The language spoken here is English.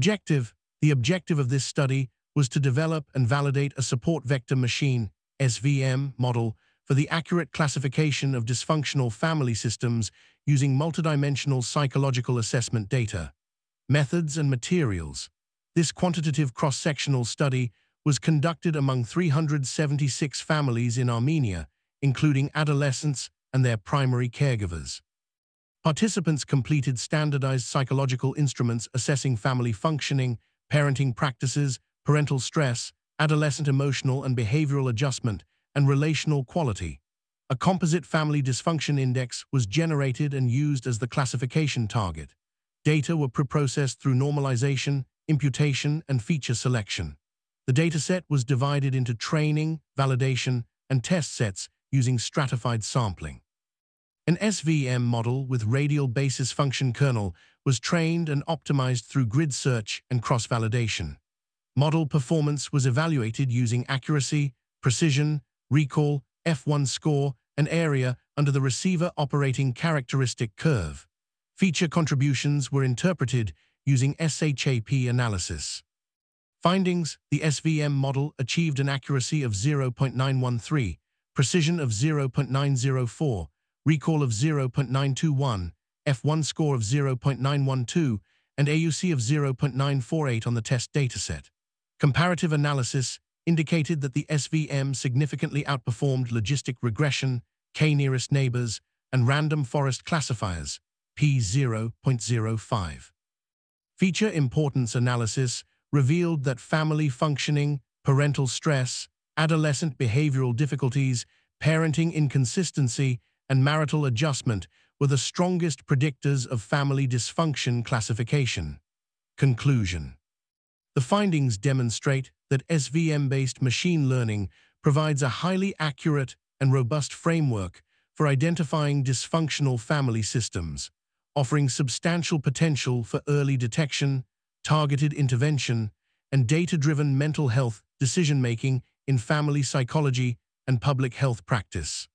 The objective of this study was to develop and validate a support vector machine (SVM) model for the accurate classification of dysfunctional family systems using multidimensional psychological assessment data. Methods and materials. This quantitative cross-sectional study was conducted among 376 families in Armenia, including adolescents and their primary caregivers. Participants completed standardized psychological instruments assessing family functioning, parenting practices, parental stress, adolescent emotional and behavioral adjustment, and relational quality. A composite family dysfunction index was generated and used as the classification target. Data were preprocessed through normalization, imputation, and feature selection. The dataset was divided into training, validation, and test sets using stratified sampling. An SVM model with radial basis function kernel was trained and optimized through grid search and cross-validation. Model performance was evaluated using accuracy, precision, recall, F1 score, and area under the receiver operating characteristic curve. Feature contributions were interpreted using SHAP analysis. Findings: the SVM model achieved an accuracy of 0.913, precision of 0.904, recall of 0.921, F1 score of 0.912, and AUC of 0.948 on the test dataset. Comparative analysis indicated that the SVM significantly outperformed logistic regression, k-nearest neighbors, and random forest classifiers, p0.05. Feature importance analysis revealed that family functioning, parental stress, adolescent behavioral difficulties, parenting inconsistency, and marital adjustment were the strongest predictors of family dysfunction classification. Conclusion. The findings demonstrate that SVM-based machine learning provides a highly accurate and robust framework for identifying dysfunctional family systems, offering substantial potential for early detection, targeted intervention, and data-driven mental health decision-making in family psychology and public health practice.